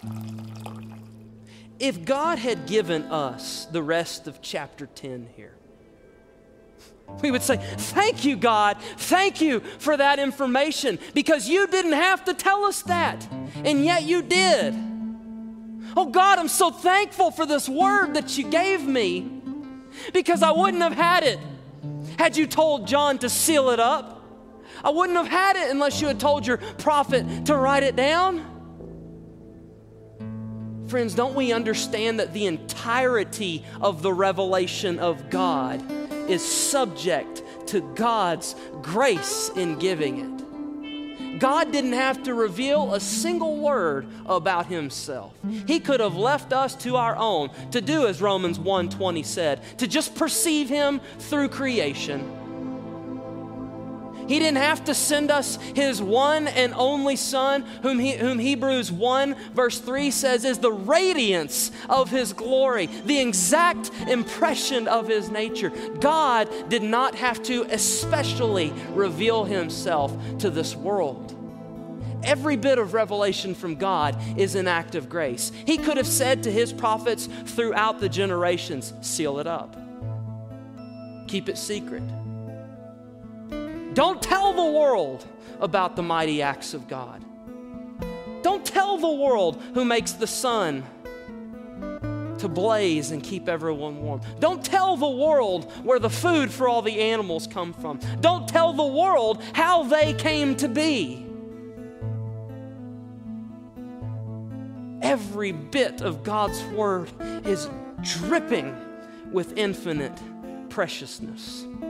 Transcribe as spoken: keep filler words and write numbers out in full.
If God had given us the rest of chapter ten here, we would say, thank you, God. Thank you for that information, because you didn't have to tell us that, and yet you did. Oh God, I'm so thankful for this word that you gave me, because I wouldn't have had it had you told John to seal it up. I wouldn't have had it unless you had told your prophet to write it down. Friends, don't we understand that the entirety of the revelation of God is subject to God's grace in giving it? God didn't have to reveal a single word about himself. He could have left us to our own, to do as Romans one twenty said, to just perceive him through creation. He didn't have to send us his one and only Son, whom, he, whom Hebrews one verse three says is the radiance of his glory, the exact impression of his nature. God did not have to especially reveal himself to this world. Every bit of revelation from God is an act of grace. He could have said to his prophets throughout the generations, seal it up. Keep it secret. Don't tell the world about the mighty acts of God. Don't tell the world who makes the sun to blaze and keep everyone warm. Don't tell the world where the food for all the animals come from. Don't tell the world how they came to be. Every bit of God's word is dripping with infinite preciousness.